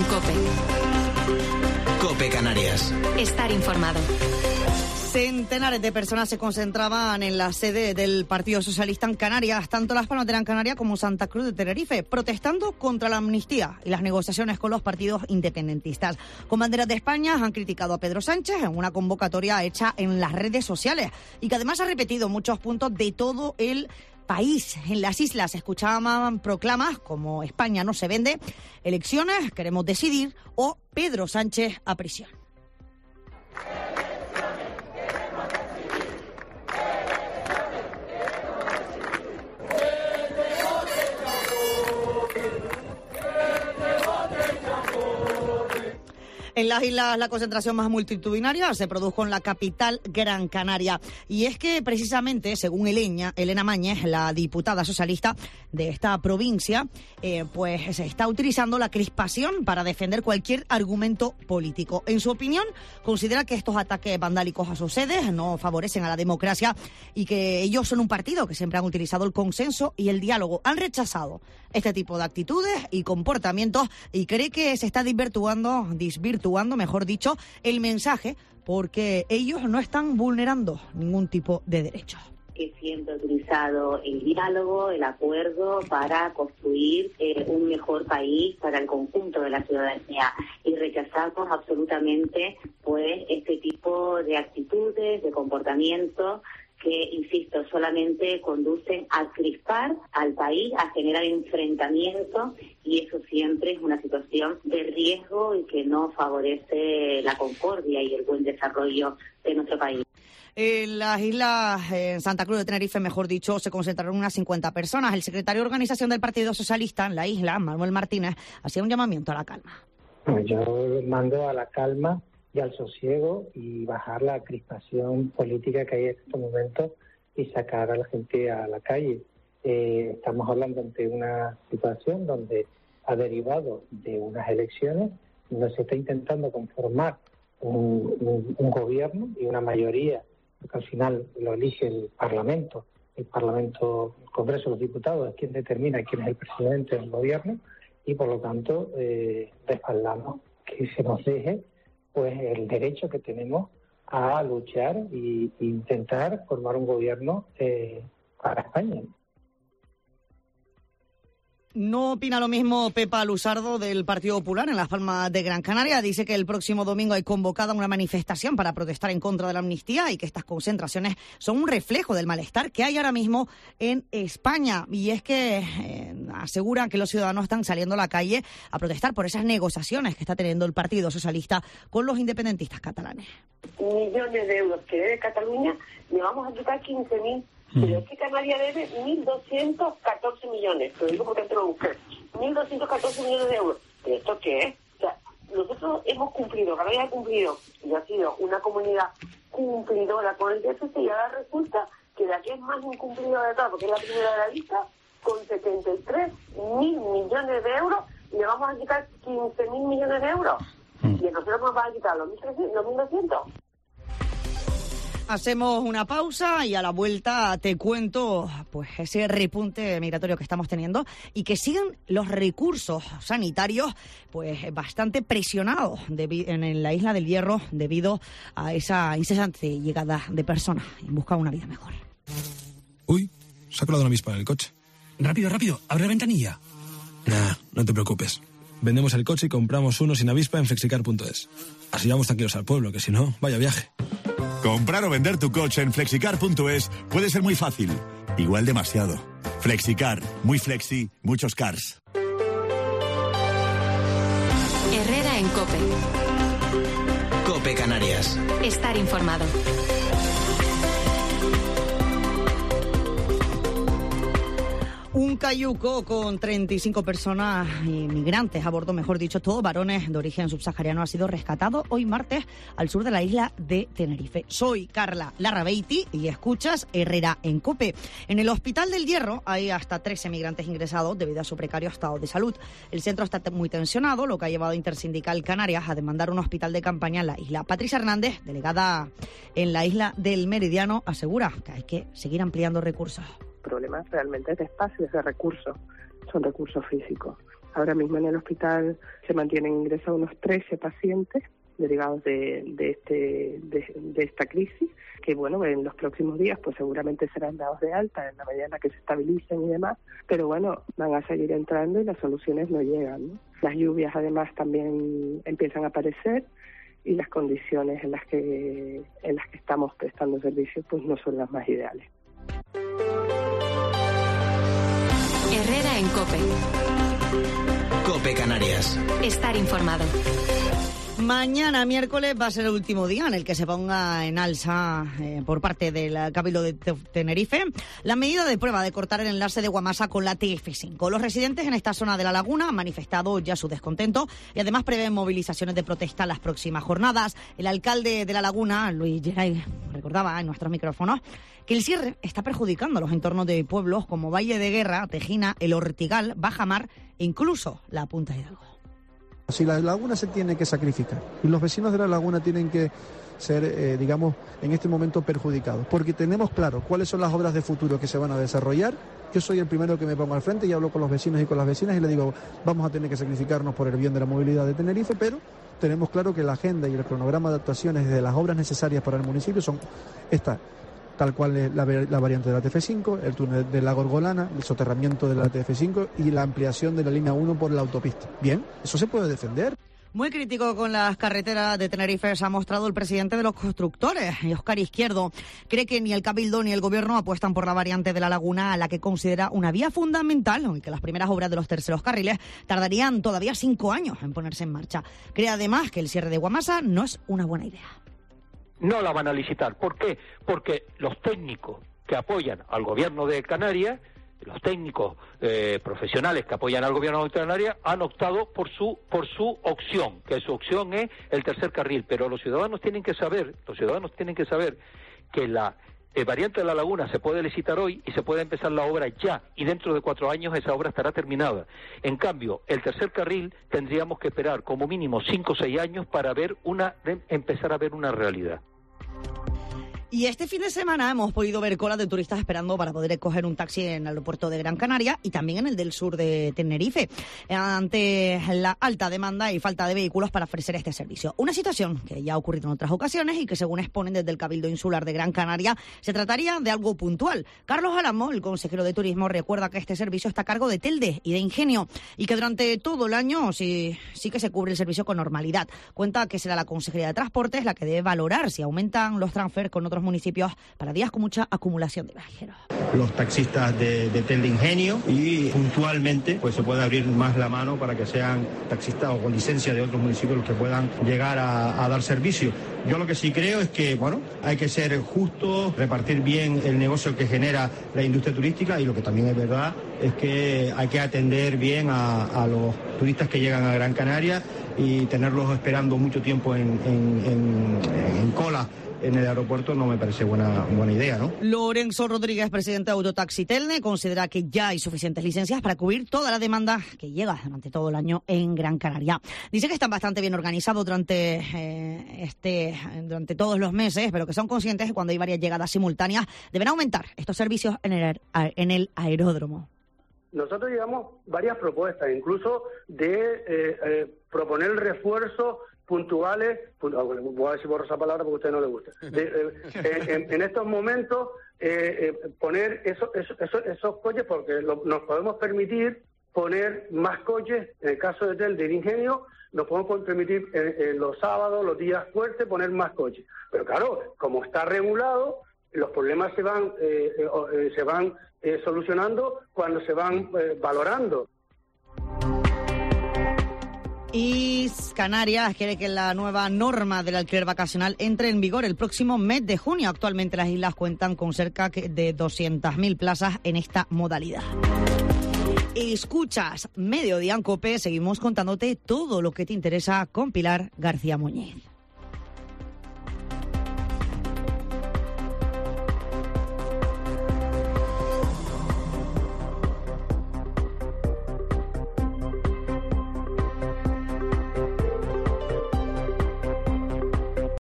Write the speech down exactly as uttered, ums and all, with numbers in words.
COPE. COPE Canarias. Estar informado. Centenares de personas se concentraban en la sede del Partido Socialista en Canarias, tanto Las Palmas de Gran Canaria como Santa Cruz de Tenerife, protestando contra la amnistía y las negociaciones con los partidos independentistas. Con banderas de España han criticado a Pedro Sánchez en una convocatoria hecha en las redes sociales y que además ha repetido muchos puntos de todo el país. En las islas se escuchaban proclamas como España no se vende, elecciones, queremos decidir o Pedro Sánchez a prisión. En las islas la concentración más multitudinaria se produjo en la capital Gran Canaria. Y es que precisamente, según Elena, Elena Mañez, la diputada socialista de esta provincia, eh, pues se está utilizando la crispación para defender cualquier argumento político. En su opinión, considera que estos ataques vandálicos a sus sedes no favorecen a la democracia y que ellos son un partido que siempre han utilizado el consenso y el diálogo. Han rechazado este tipo de actitudes y comportamientos y cree que se está desvirtuando, desvirtuando mejor dicho, el mensaje, porque ellos no están vulnerando ningún tipo de derecho. Que siempre ha utilizado el diálogo, el acuerdo para construir eh, un mejor país para el conjunto de la ciudadanía y rechazamos absolutamente pues este tipo de actitudes, de comportamientos que, insisto, solamente conducen a crispar al país, a generar enfrentamientos y eso siempre es una situación de riesgo y que no favorece la concordia y el buen desarrollo de nuestro país. En las islas, en Santa Cruz de Tenerife, mejor dicho, se concentraron unas cincuenta personas. El secretario de Organización del Partido Socialista en la isla, Manuel Martínez, hacía un llamamiento a la calma. Yo mando a la calma y al sosiego y bajar la crispación política que hay en estos momentos y sacar a la gente a la calle. Eh, estamos hablando ante una situación donde ha derivado de unas elecciones, donde se está intentando conformar un, un, un gobierno y una mayoría, porque al final lo elige el Parlamento, el Parlamento, el Congreso de los Diputados es quien determina quién es el presidente del gobierno y por lo tanto eh, respaldamos que se nos deje pues el derecho que tenemos a luchar e intentar formar un gobierno eh, para España. No opina lo mismo Pepa Luzardo del Partido Popular en Las Palmas de Gran Canaria. Dice que el próximo domingo hay convocada una manifestación para protestar en contra de la amnistía y que estas concentraciones son un reflejo del malestar que hay ahora mismo en España. Y es que eh, aseguran que los ciudadanos están saliendo a la calle a protestar por esas negociaciones que está teniendo el Partido Socialista con los independentistas catalanes. Millones de euros que debe Cataluña, le vamos a quitar quince mil. Pero es que Canarias debe mil doscientos catorce millones, lo digo porque te lo busqué, mil doscientos catorce millones de euros. ¿Pero esto qué es? O sea, nosotros hemos cumplido, Canarias ha cumplido, y ha sido una comunidad cumplidora con el déficit, y ahora resulta que la que es más incumplidora de todas, porque es la primera de la lista, con setenta y tres mil millones de euros, y le vamos a quitar quince mil millones de euros. Y a nosotros nos van a quitar los mil doscientos. Hacemos una pausa y a la vuelta te cuento pues ese repunte migratorio que estamos teniendo y que siguen los recursos sanitarios pues bastante presionados en la isla del Hierro debido a esa incesante llegada de personas en busca de una vida mejor. Uy, se ha colado una avispa en el coche. Rápido, rápido, abre la ventanilla. Nah, no te preocupes. Vendemos el coche y compramos uno sin avispa en flexicar punto es. Así vamos tranquilos al pueblo, que si no, vaya viaje. Comprar o vender tu coche en flexicar punto es puede ser muy fácil, igual demasiado. Flexicar, muy flexi, muchos cars. Herrera en COPE. COPE Canarias. Estar informado. Un cayuco con treinta y cinco personas inmigrantes a bordo, mejor dicho, todos varones de origen subsahariano, ha sido rescatado hoy martes al sur de la isla de Tenerife. Soy Carla Larrabeiti y escuchas Herrera en COPE. En el Hospital del Hierro hay hasta trece migrantes ingresados debido a su precario estado de salud. El centro está muy tensionado, lo que ha llevado a Intersindical Canarias a demandar un hospital de campaña en la isla. Patricia Hernández, delegada en la isla del Meridiano, asegura que hay que seguir ampliando recursos. Problemas realmente de espacio, de recursos, son recursos físicos. Ahora mismo en el hospital se mantienen ingresados unos trece pacientes derivados de, de, este, de, de esta crisis, que bueno, en los próximos días pues seguramente serán dados de alta en la medida en la que se estabilicen y demás, pero bueno, van a seguir entrando y las soluciones no llegan, ¿no? Las lluvias además también empiezan a aparecer y las condiciones en las que en las que estamos prestando servicios pues no son las más ideales. Herrera en COPE. COPE Canarias. Estar informado. Mañana, miércoles, va a ser el último día en el que se ponga en alza eh, por parte del Cabildo de Tenerife la medida de prueba de cortar el enlace de Guamasa con la T F cinco. Los residentes en esta zona de La Laguna han manifestado ya su descontento y además prevén movilizaciones de protesta en las próximas jornadas. El alcalde de La Laguna, Luis Geray, recordaba en nuestros micrófonos que el cierre está perjudicando a los entornos de pueblos como Valle de Guerra, Tejina, El Ortigal, Bajamar e incluso la Punta Hidalgo. Si la laguna se tiene que sacrificar y los vecinos de la laguna tienen que ser, eh, digamos, en este momento perjudicados, porque tenemos claro cuáles son las obras de futuro que se van a desarrollar. Yo soy el primero que me pongo al frente y hablo con los vecinos y con las vecinas y les digo, vamos a tener que sacrificarnos por el bien de la movilidad de Tenerife, pero tenemos claro que la agenda y el cronograma de actuaciones de las obras necesarias para el municipio son estas. Tal cual es la, la variante de la T F cinco, el túnel de la Gorgolana, el soterramiento de la T F cinco y la ampliación de la línea uno por la autopista. Bien, eso se puede defender. Muy crítico con las carreteras de Tenerife se ha mostrado el presidente de los constructores, Óscar Izquierdo. Cree que ni el Cabildo ni el Gobierno apuestan por la variante de La Laguna, a la que considera una vía fundamental, y que las primeras obras de los terceros carriles tardarían todavía cinco años en ponerse en marcha. Cree además que el cierre de Guamasa no es una buena idea. No la van a licitar. ¿Por qué? Porque los técnicos que apoyan al gobierno de Canarias, los técnicos eh, profesionales que apoyan al gobierno de Canarias, han optado por su por su opción, que su opción es el tercer carril. Pero los ciudadanos tienen que saber, los ciudadanos tienen que saber que la eh, variante de La Laguna se puede licitar hoy y se puede empezar la obra ya, y dentro de cuatro años esa obra estará terminada. En cambio, el tercer carril tendríamos que esperar como mínimo cinco o seis años para ver una empezar a ver una realidad. Y este fin de semana hemos podido ver colas de turistas esperando para poder coger un taxi en el aeropuerto de Gran Canaria y también en el del sur de Tenerife, ante la alta demanda y falta de vehículos para ofrecer este servicio. Una situación que ya ha ocurrido en otras ocasiones y que, según exponen desde el Cabildo Insular de Gran Canaria, se trataría de algo puntual. Carlos Álamo, el consejero de Turismo, recuerda que este servicio está a cargo de Telde y de Ingenio y que durante todo el año sí, sí que se cubre el servicio con normalidad. Cuenta que será la Consejería de Transportes la que debe valorar si aumentan los transfers con otros municipios para días con mucha acumulación de viajeros. Los taxistas de, de Telde Ingenio, y puntualmente pues se puede abrir más la mano para que sean taxistas o con licencia de otros municipios los que puedan llegar a, a dar servicio. Yo lo que sí creo es que, bueno, hay que ser justos, repartir bien el negocio que genera la industria turística, y lo que también es verdad es que hay que atender bien a, a los turistas que llegan a Gran Canaria y tenerlos esperando mucho tiempo en, en, en, en cola en el aeropuerto no me parece buena, buena idea, ¿no? Lorenzo Rodríguez, presidente de Autotaxi Telde, considera que ya hay suficientes licencias para cubrir toda la demanda que llega durante todo el año en Gran Canaria. Dice que están bastante bien organizados durante eh, este durante todos los meses, pero que son conscientes que cuando hay varias llegadas simultáneas deben aumentar estos servicios en el, en el aeródromo. Nosotros llevamos varias propuestas, incluso de eh, eh, proponer refuerzos puntuales, voy a decir por esa palabra porque a usted no le gusta, de, eh, en, en estos momentos eh, eh, poner esos, esos, esos, esos coches, porque lo, nos podemos permitir poner más coches, en el caso de Telde y de Ingenio, nos podemos permitir en, en los sábados, los días fuertes, poner más coches. Pero claro, como está regulado, los problemas se van, eh, eh, se van eh, solucionando cuando se van eh, valorando. Y Canarias quiere que la nueva norma del alquiler vacacional entre en vigor el próximo mes de junio. Actualmente las islas cuentan con cerca de doscientas mil plazas en esta modalidad. Escuchas Mediodía en COPE, seguimos contándote todo lo que te interesa con Pilar García Muñiz.